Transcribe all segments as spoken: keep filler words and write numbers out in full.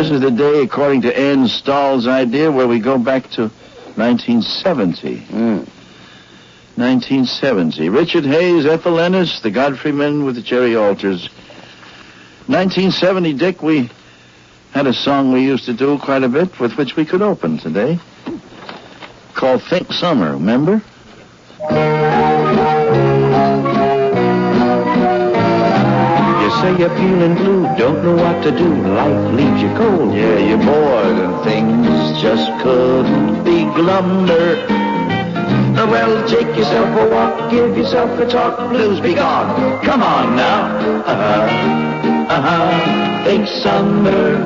this is the day, according to Ann Stahl's idea, where we go back to nineteen seventy. Mm. nineteen seventy. Richard Hayes, Ethel Ennis, the Godfrey Men with the Jerry Alters. nineteen seventy, Dick, we had a song we used to do quite a bit with which we could open today. Called Think Summer, remember? Say you're feeling blue, don't know what to do, life leaves you cold. Yeah, you're bored and things just couldn't be glummer. Well, take yourself a walk, give yourself a talk, blues be gone. Come on now. Uh-huh, uh-huh, think summer.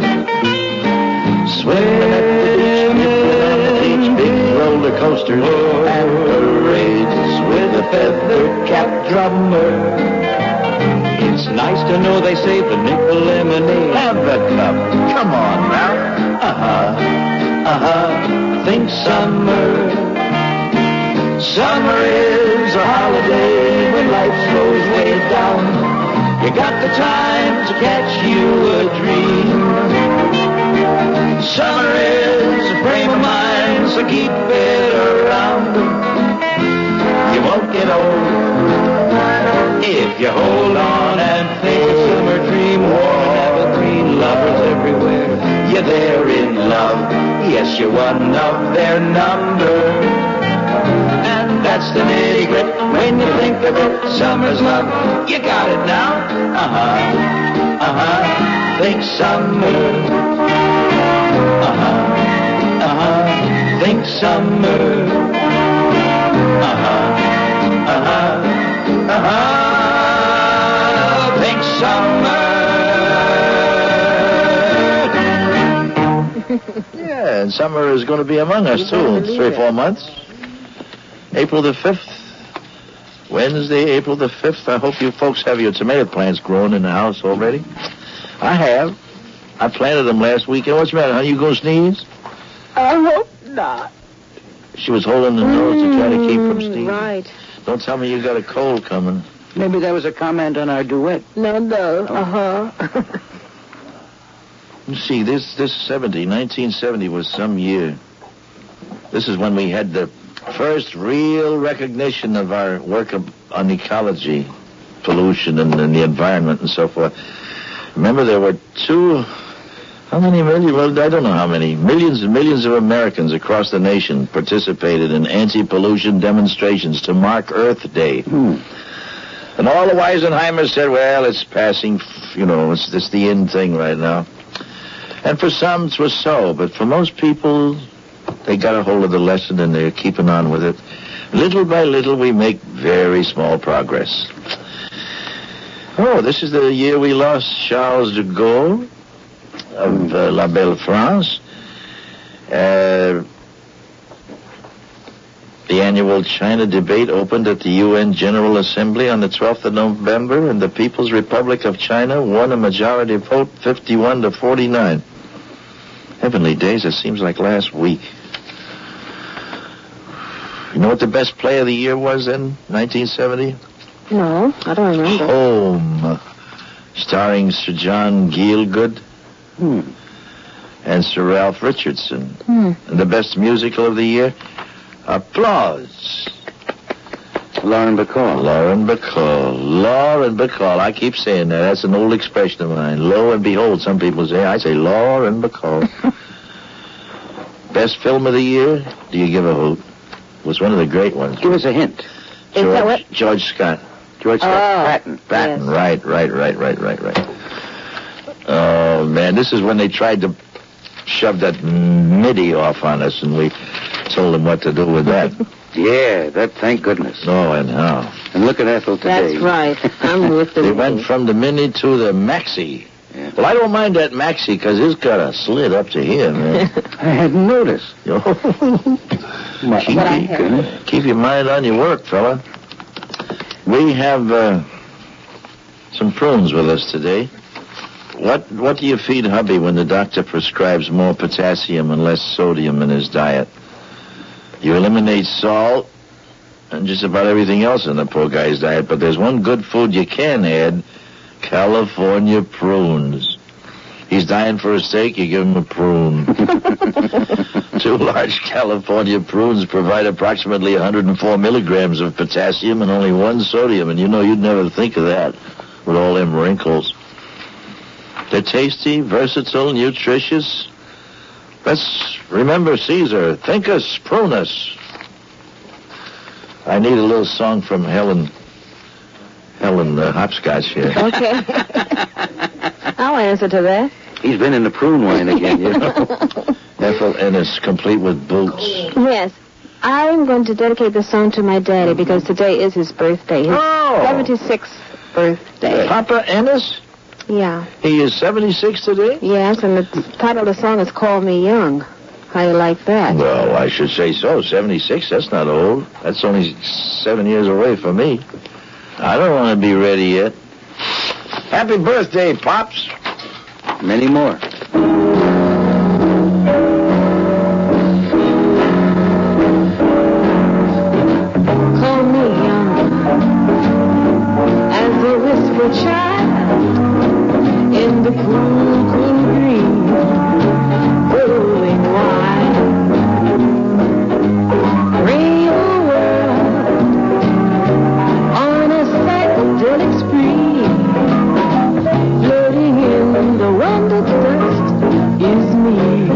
Swim beach, big roller coasters and parades with a feather-capped drummer. It's nice to know they save the nickel lemonade. Have the cup. Come on now. Uh-huh, uh-huh, think summer. Summer is a holiday when life slows way down. You got the time to catch you a dream. Summer is a frame of mind, so keep it around. You won't get old if you hold on and think a summer dream. Warm evergreen lovers everywhere. You're there in love. Yes, you're one of their number. And that's the nitty grit. When you think of it, summer's love. You got it now. Uh-huh. Uh-huh. Think summer. Uh-huh. Uh-huh. Think summer. Uh-huh. Uh-huh. Uh-huh. Yeah, and summer is going to be among us, too, in three or four months. April the fifth. Wednesday, April the fifth. I hope you folks have your tomato plants growing in the house already. I have. I planted them last weekend. What's the matter, honey? You gonna sneeze? I hope not. She was holding the nose to try to keep from sneezing. Right. Don't tell me you got a cold coming. Maybe that was a comment on our duet. No, no. Uh-huh. You see, this this seventy, nineteen seventy was some year. This is when we had the first real recognition of our work of, on ecology, pollution, and, and the environment and so forth. Remember, there were two, how many million, well, I don't know how many, millions and millions of Americans across the nation participated in anti-pollution demonstrations to mark Earth Day. Hmm. And all the Weisenheimers said, well, it's passing, you know, it's, it's the in thing right now. And for some, it was so, but for most people, they got a hold of the lesson and they're keeping on with it. Little by little, we make very small progress. Oh, this is the year we lost Charles de Gaulle of uh, La Belle France. Uh, the annual China debate opened at the U N General Assembly on the twelfth of November, and the People's Republic of China won a majority vote, fifty-one to forty-nine. Heavenly days, it seems like last week. You know what the best play of the year was in nineteen seventy? No, I don't remember. Home, starring Sir John Gielgud Hmm. and Sir Ralph Richardson. Hmm. And the best musical of the year? Applause. Lauren Bacall. Lauren Bacall. Lauren Bacall. I keep saying that. That's an old expression of mine. Lo and behold, some people say. I say Lauren Bacall. Best film of the year? Do you give a hoot? Was one of the great ones. Give us a hint. Is George, that what? George Scott. George Scott. Oh. Patton. Patton. Yes. Right, right, right, right, right, right. Oh, man, this is when they tried to shove that MIDI off on us, and we told them what to do with that. Yeah, that, thank goodness. Oh, and how. And look at Ethel today. That's right. I'm with the They went from the Mini to the Maxi. Yeah. Well, I don't mind that Maxi, because it's got a slit up to here, man. I hadn't noticed. Yo. keep, But I have. keep your mind on your work, fella. We have uh, some prunes with us today. What what do you feed hubby when the doctor prescribes more potassium and less sodium in his diet? You eliminate salt and just about everything else in the poor guy's diet, but there's one good food you can add, California prunes. He's dying for a steak, you give him a prune. Two large California prunes provide approximately one hundred four milligrams of potassium and only one sodium, and you know you'd never think of that with all them wrinkles. They're tasty, versatile, nutritious. Let's remember Caesar. Think us, prune us. I need a little song from Helen, Helen uh, Hopscotch here. Okay. I'll answer to that. He's been in the prune wine again, you know. Ethel Ennis, complete with boots. Yes. I'm going to dedicate this song to my daddy because today is his birthday. His Oh! seventy-sixth birthday. Papa Ennis? Yeah. He is seventy-six today? Yes, and the title of the song is Call Me Young. How you like that? Well, I should say so. seventy-six, that's not old. That's only seven years away from me. I don't want to be ready yet. Happy birthday, Pops. Many more. Call me young as a whisper child in the cool, cool breeze growing wild. Bring the world on a psychedelic spree, floating in the wonder dust is me.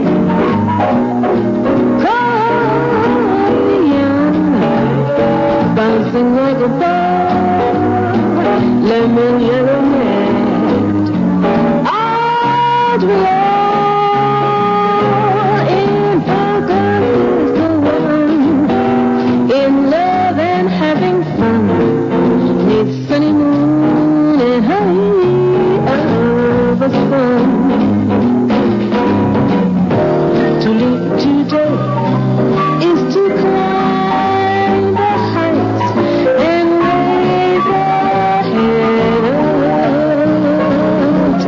Call me young, bouncing like a ball, lemon yellow head. I'd roll in polka is the one, in love and having fun, needs sunny moon and honey of the sun. To live today is to climb the heights and raise the head of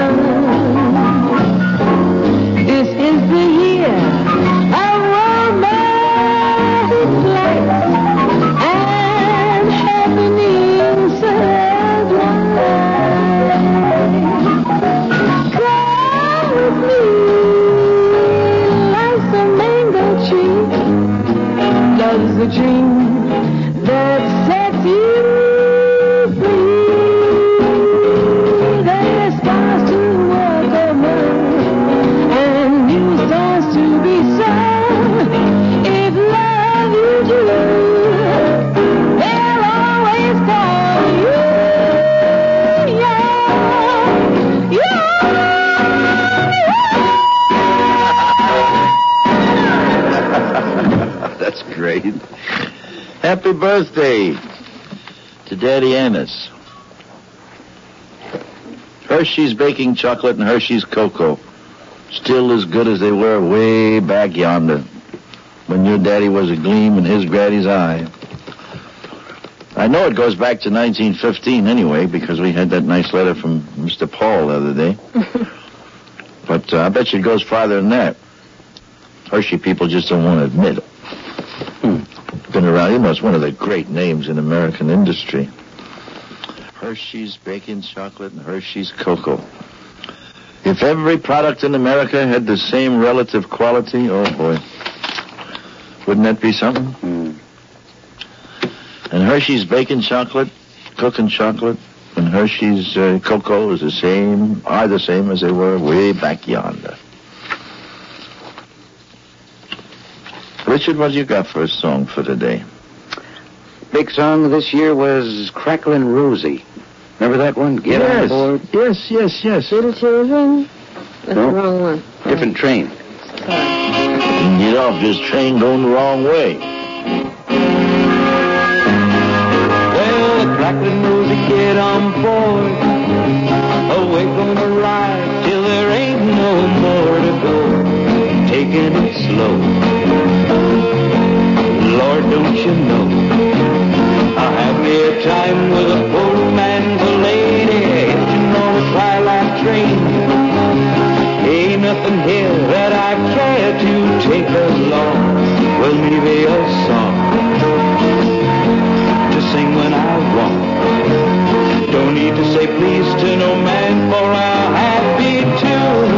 time. This is the year of romantic flights and happenings sublime. Come with me, life's a mango tree, love's a dream that sets you free. There's stars to walk among and new songs to be sung. If love you do, they'll always call you young, That's great. Happy birthday to Daddy Ennis. Hershey's baking chocolate and Hershey's cocoa, still as good as they were way back yonder, when your daddy was a gleam in his daddy's eye. I know it goes back to nineteen fifteen anyway, because we had that nice letter from Mister Paul the other day. But uh, I bet you it goes farther than that. Hershey people just don't want to admit it. Hmm. Been around, you know, it's one of the great names in American industry. Hershey's baking chocolate and Hershey's cocoa. If every product in America had the same relative quality, oh boy, wouldn't that be something? Hmm. And Hershey's baking chocolate, cooking chocolate, and Hershey's uh, cocoa is the same, are the same as they were way back yonder. Richard, what you got for a song for today? Big song this year was Cracklin' Rosie. Remember that one? Get yes. on board. Yes, yes, yes. Little children. That's No. the wrong one. Different train. Get off this train going the wrong way. Well, the Cracklin' Rosie, get on board. Away from the ride till there ain't no more to go. Taking it slow. Lord, don't you know, I'll have me a time with a poor man's a lady hitching on a twilight train. Ain't nothing here that I care to take along. Well, maybe a song to sing when I want. Don't need to say please to no man for a happy tune.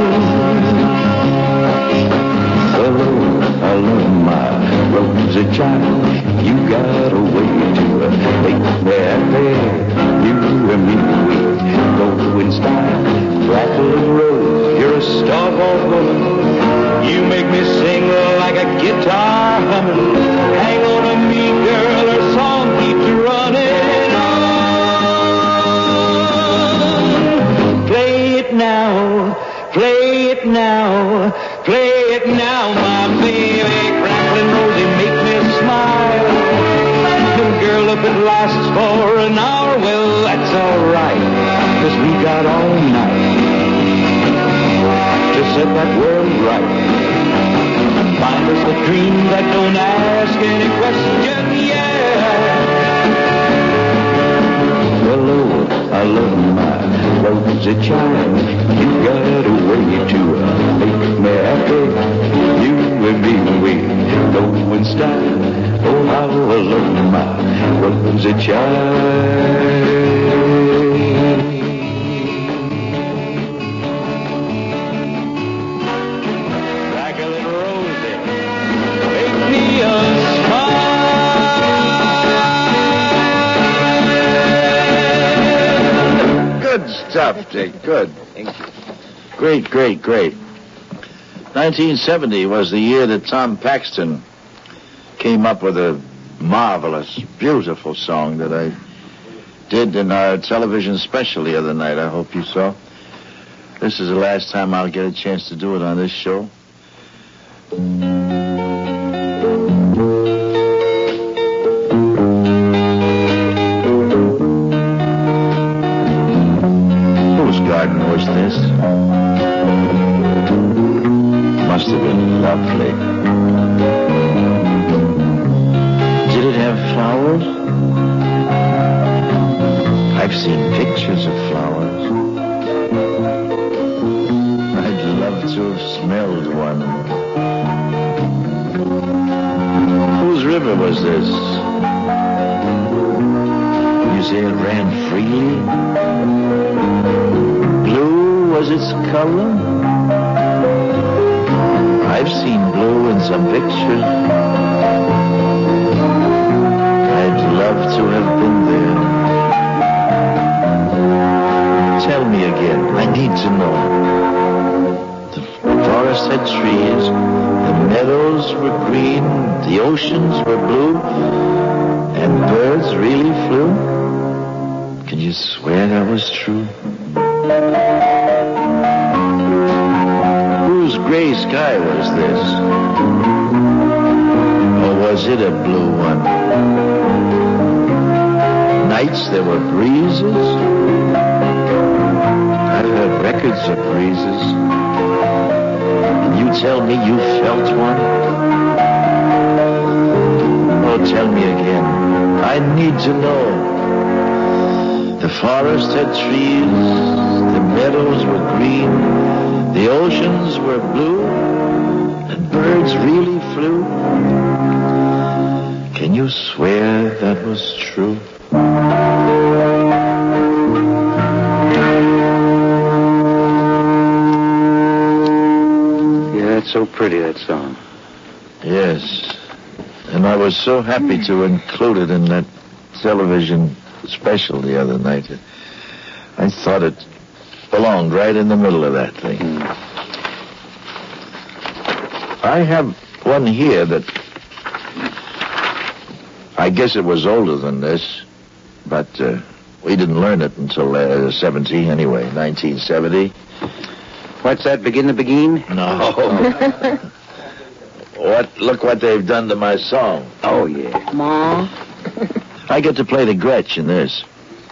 if it lasts for an hour, well, that's all right, 'cause we got all night to set that world right. Find us a dream that don't ask any question, yeah. Well, oh, I love my rosy child. You got a way to uh, make me happy. You and me, we go in style. Oh, how I love my rosy child. Jacqueline Rosie, make me a smile. Good stuff, Dick. Good. Thank you. Great, great, great. nineteen seventy was the year that Tom Paxton came up with a marvelous, beautiful song that I did in our television special the other night. I hope you saw. This is the last time I'll get a chance to do it on this show. Whose garden was this? Must have been lovely. Did it have flowers? I've seen pictures of flowers. I'd love to have smelled one. Whose river was this? You say it ran freely? Blue was its color? I've seen blue in some pictures. I'd love to have been there. Tell me again, I need to know. The forest had trees, the meadows were green, the oceans were blue, and birds really flew? Can you swear that was true? Whose gray sky was this? Or was it a blue one? Nights there were breezes. I've heard records of breezes. And you tell me you felt one? Oh, tell me again. I need to know. The forest had trees, the meadows were green, the oceans were blue, and birds really flew. Can you swear that was true? Yeah, it's so pretty, that song. Yes. And I was so happy to include it in that television special the other night. I thought it belonged right in the middle of that thing. Mm. I have one here that I guess it was older than this, but uh, we didn't learn it until uh, seventy anyway, nineteen seventy. What's that, Begin the Begin? No. What? Look what they've done to my song. Oh, yeah. Ma. I get to play the Gretsch in this.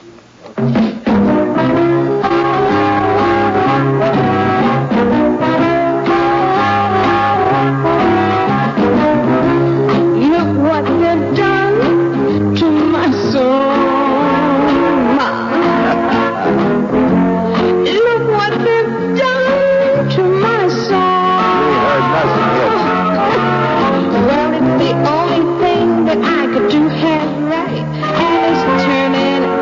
Look what they've done to my soul. Ma. Look what they've done to my soul. We heard nothing yet. Well, it's the only thing that I could do half right. And it's turning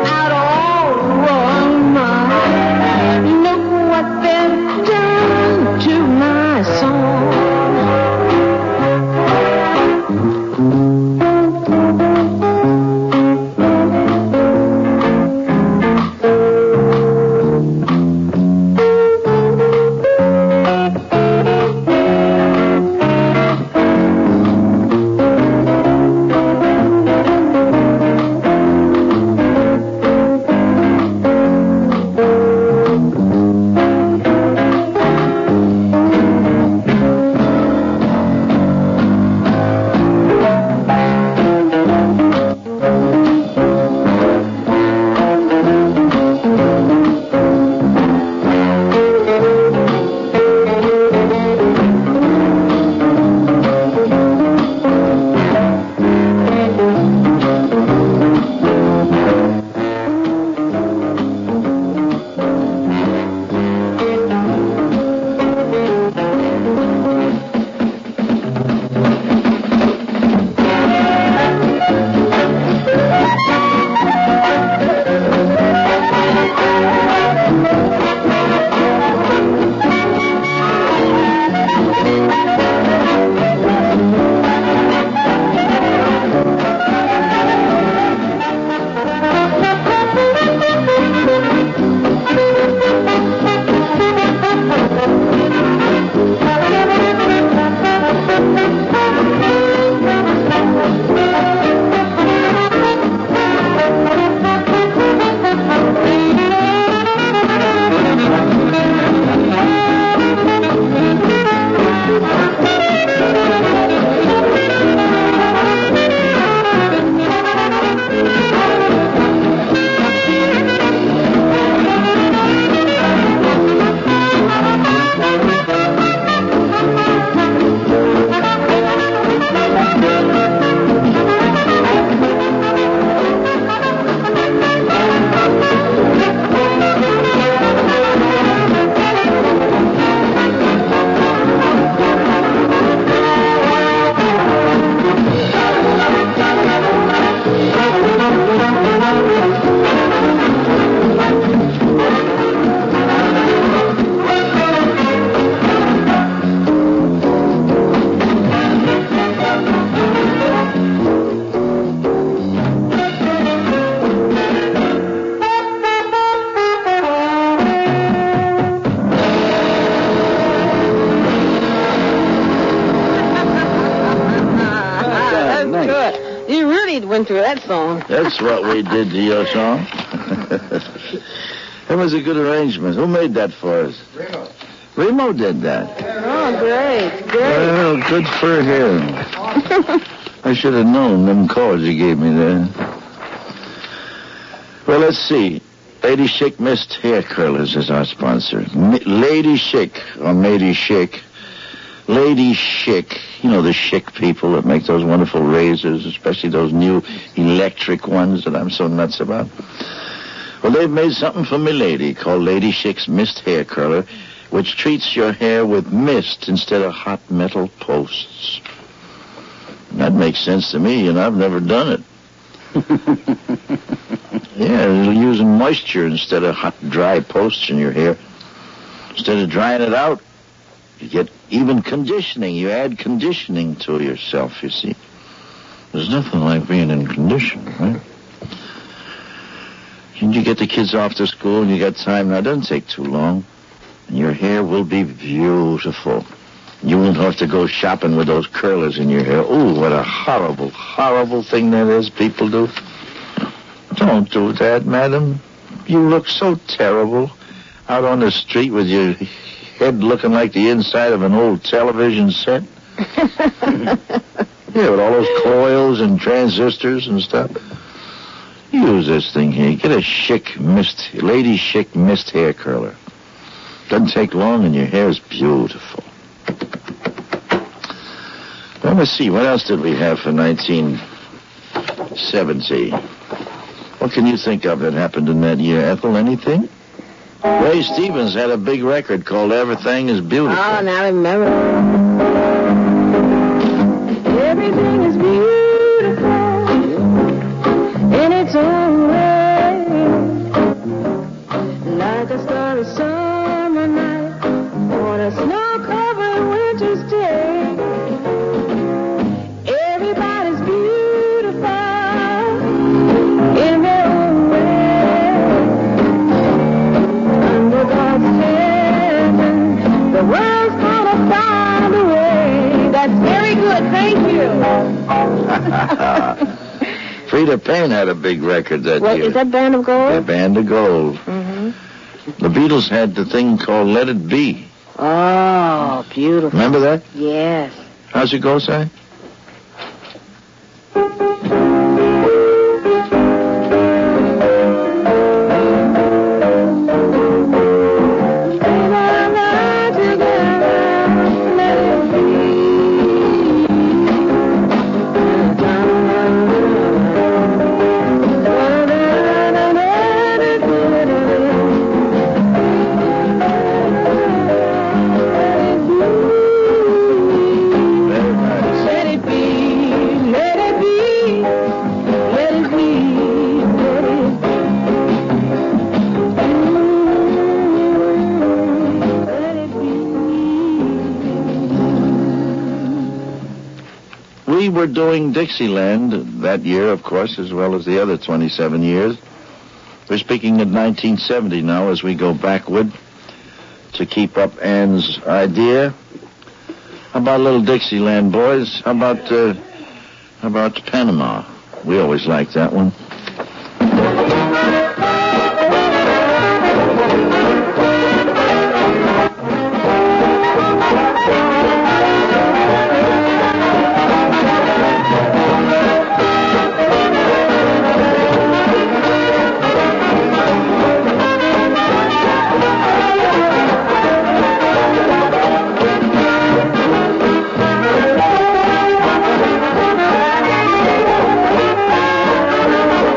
went through that song. That's what we did to your song. That was a good arrangement. Who made that for us? Remo. Remo did that. Oh, great, great. Well, good for him. I should have known them chords he gave me there. Well, let's see. Lady Schick Mist Hair Curlers is our sponsor. M- Lady Schick, or Lady Schick. Lady Schick. You know the Schick people that make those wonderful razors, especially those new electric ones that I'm so nuts about. Well, they've made something for me lady called Lady Schick's Mist Hair Curler, which treats your hair with mist instead of hot metal posts. That makes sense to me, and I've never done it. Yeah, it'll use moisture instead of hot, dry posts in your hair. Instead of drying it out, you get even conditioning. You add conditioning to yourself, you see. There's nothing like being in condition, right? And you get the kids off to school and you got time. Now, it doesn't take too long. And your hair will be beautiful. You won't have to go shopping with those curlers in your hair. Ooh, what a horrible, horrible thing that is people do. Don't do that, madam. You look so terrible out on the street with your head looking like the inside of an old television set. Yeah, with all those coils and transistors and stuff. Use this thing here. Get a Schick mist, Lady Schick mist hair curler. Doesn't take long and your hair is beautiful. Let me see. What else did we have for nineteen seventy? What can you think of that happened in that year, Ethel? Anything? Ray Stevens had a big record called Everything is Beautiful. Oh, now I remember. Everything is beautiful in its own way. Like a starry summer night on a snow-covered winter's day. Everybody's beautiful in their own way. Under God's heaven, the world's gonna find a way. That's very good, thank you. Frida Payne had a big record that What, year. is that Band of Gold? The Band of Gold. Mm-hmm. The Beatles had the thing called Let It Be. Oh, beautiful. Remember that? Yes. How's it go, Si? Let it be, let it be, let it be, let it be. Let it be. We were doing Dixieland that year, of course, as well as the other twenty-seven years. We're speaking of nineteen seventy now as we go backward to keep up Ann's idea. How about a little Dixieland, boys? How about, uh, how about Panama? We always liked that one. Let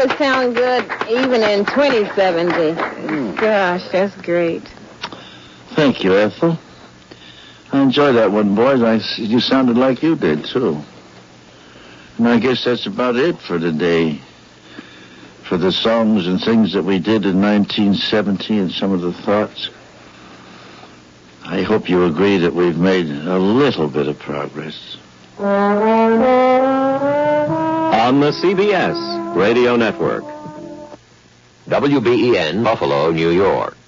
always sound good, even in twenty seventy. Mm. Gosh, that's great. Thank you, Ethel. I enjoyed that one, boys. I, you sounded like you did, too. And I guess that's about it for today. For the songs and things that we did in nineteen seventy and some of the thoughts. I hope you agree that we've made a little bit of progress. On the C B S Radio Network. W B E N, Buffalo, New York.